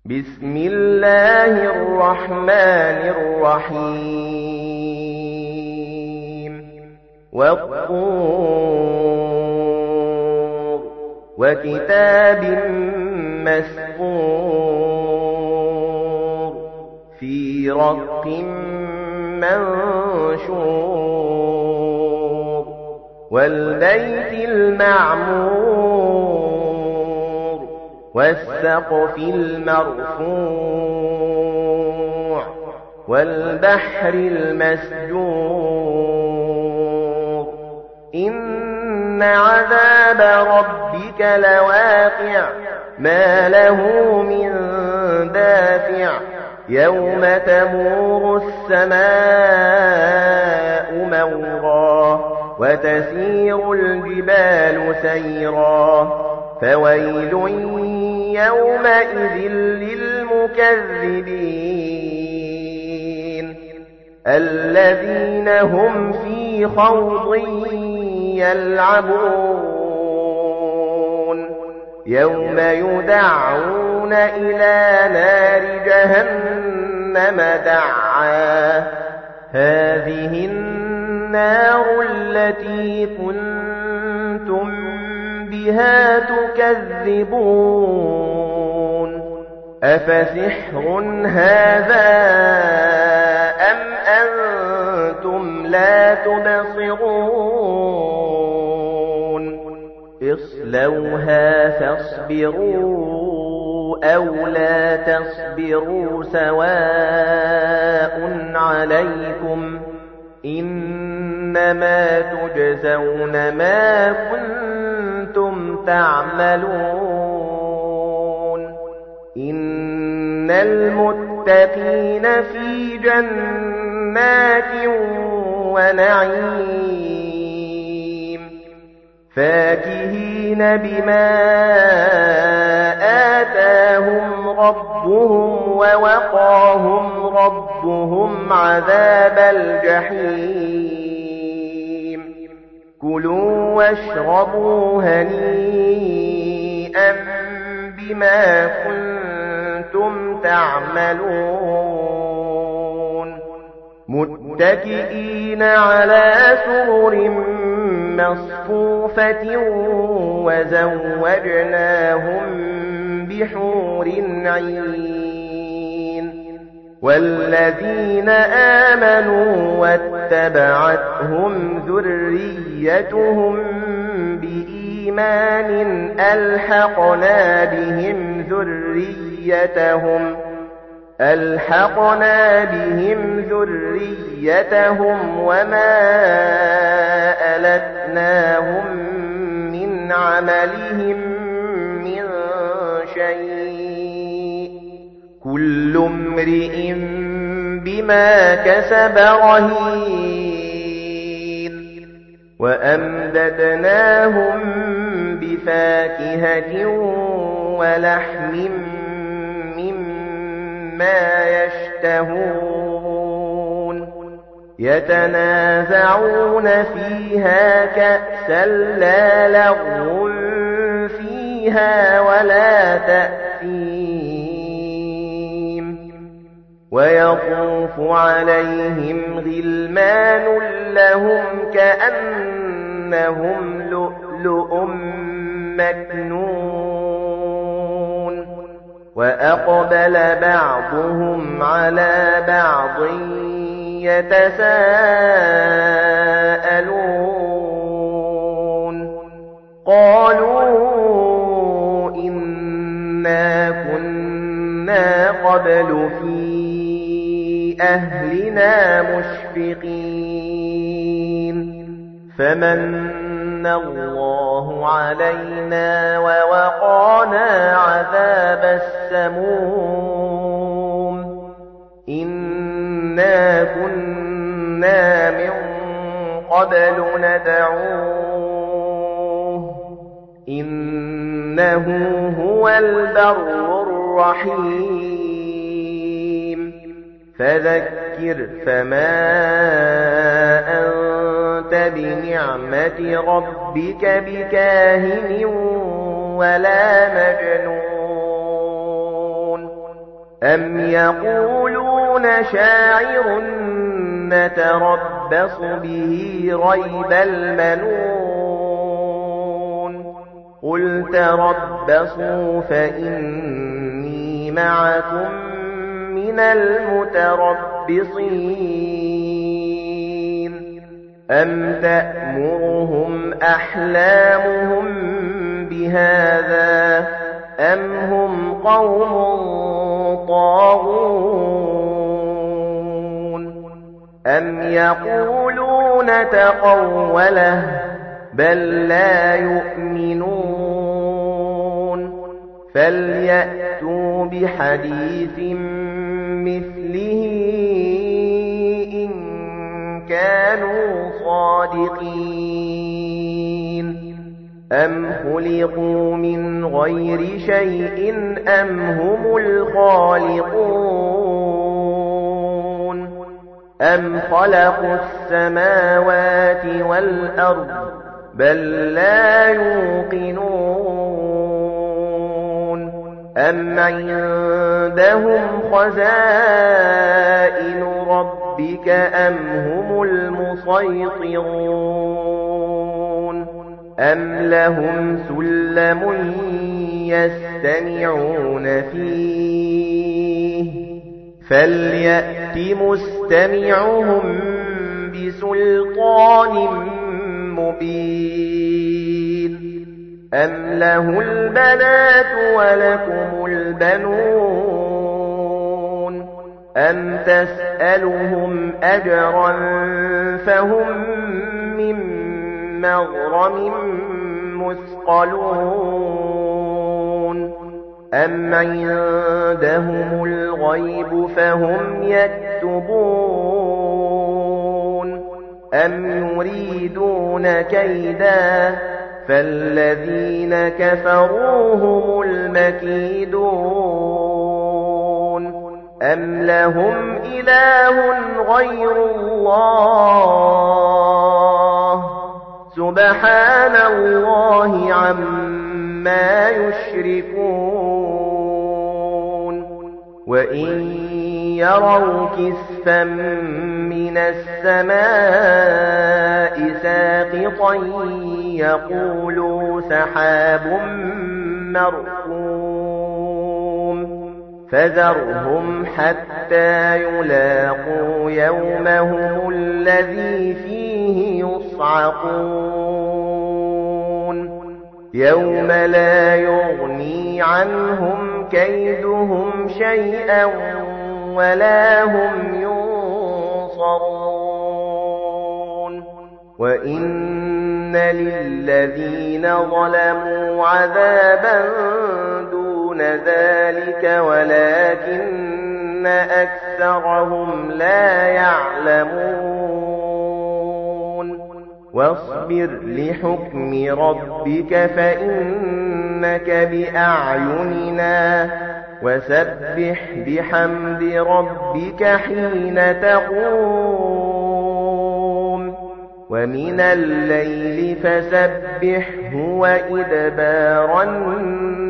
بسم الله الرحمن الرحيم والطور وكتاب مسطور في رق منشور والبيت المعمور والسقف المرفوع والبحر المسجور إن عذاب ربك لواقع ما له من دافع يوم تمور السماء مورا وتسير الجبال سيرا فويل يومئذ للمكذبين الذين هم في خوض يلعبون يوم يدعون إلى نار جهنم دعا هذه النار التي كنتم بها تكذبون أفسحر هذا أم أنتم لا تبصرون اصلوها فاصبروا أو لا تصبروا سواء عليكم إنما تجزون ما كنتم تعملون إن المتقين في جنات ونعيم فاكهين بما آتاهم ربهم ووقاهم ربهم عذاب الجحيم كلوا واشربوا هنيئا بما كنتم تعملون متكئين على سرر مصفوفة وزوجناهم بحور عين والذين آمنوا واتبعتهم ذريتهم بإيمان ألحقنا بهم ذريتهم وما ألتناهم من عملهم من شيء كل امرئ بما كسب رهين وأمددناهم بفاكهة ولحم مما يشتهون يتنازعون فيها كأسا لا لغو فيها ولا تأثيم ويطوف عليهم غلمان لهم كأنهم لؤلؤ مكنون وأقبل بعضهم على بعض يتساءلون قالوا إنا كنا قبل في أهلنا مشفقين فمن الله علينا ووقانا عذاب السموم إنا كنا من قبل ندعوه إنه هو البر الرحيم فذكر فما أنت بنعمة ربك بكاهن ولا مجنون أَمْ يَقُولُونَ شَاعِرٌ نَتَرَبَّصُ بِهِ رَيْبَ الْمَنُونِ قُلْ تَرَبَّصُوا فَإِنِّي مَعَكُمْ مِنَ الْمُتَرَبِّصِينَ أَمْ تَأْمُرُهُمْ أَحْلَامُهُمْ بِهَذَا أَمْ هُمْ قَوْمٌ طَاغُونَ أَمْ يَقُولُونَ تَقَوَّلَهُ بَل لَّا يُؤْمِنُونَ فَلْيَأْتُوا بِحَدِيثٍ مِّثْلِهِ إِن كَانُوا صَادِقِينَ أَمْ خُلِقُوا مِنْ غَيْرِ شَيْءٍ أَمْ هُمُ الْخَالِقُونَ أَمْ خَلَقُوا السَّمَاوَاتِ وَالْأَرْضَ بَل لَّا يُوقِنُونَ أَمْ عِندَهُمْ خَزَائِنُ رَبِّكَ أَمْ هُمُ الْمُصَيْطِرُونَ أَمْ لَهُمْ سُلَّمٌ يَسْتَمِعُونَ فِيهِ فَلْيَأْتِ مُسْتَمِعُهُم بِسُلْطَانٍ مُّبِينٍ أَمْ لَهُ الْبَنَاتُ وَلَكُمُ الْبَنُونَ أَمْ تَسْأَلُهُمْ أَجْرًا فَهُمْ مِن مَّغْرَمٍ مُّثْقَلُونَ أَمْ عِندَهُمُ الْغَيْبُ فَهُمْ يَكْتُبُونَ أَمْ يُرِيدُونَ كَيْدًا فَالَّذِينَ كَفَرُوا هُمُ الْمَكِيدُونَ أَمْ لَهُمْ إِلَٰهٌ غَيْرُ اللَّهِ سُبْحَانَ اللَّهِ عَمَّا يُشْرِكُونَ وَإِن يَرَوْا كِسْفًا مِّنَ السَّمَاءِ سَاقِطًا يَقُولُوا سَحَابٌ مَّرْكُومٌ فَذَرْهُمْ حَتَّىٰ يُلَاقُوا يَوْمَهُمُ الَّذِي فِيهِ يُصْعَقُونَ يَوْمَ لَا يُغْنِي عَنْهُمْ كَيْدُهُمْ شَيْئًا وَلَا هُمْ يُنصَرُونَ وَإِنَّ لِلَّذِينَ ظَلَمُوا عَذَابًا دُونَ ذَلِكَ وَلَكِنَّ أَكْثَرَهُمْ لَا يَعْلَمُونَ وَاصْبِرْ لِحُكْمِ رَبِّكَ فَإِنَّكَ بِأَعْيُنِنَا وَسَبِّحْ بِحَمْدِ رَبِّكَ حِينَ تَقُومُ وَمِنَ اللَّيْلِ فَسَبِّحْهُ وَإِدْبَارَ النُّجُومِ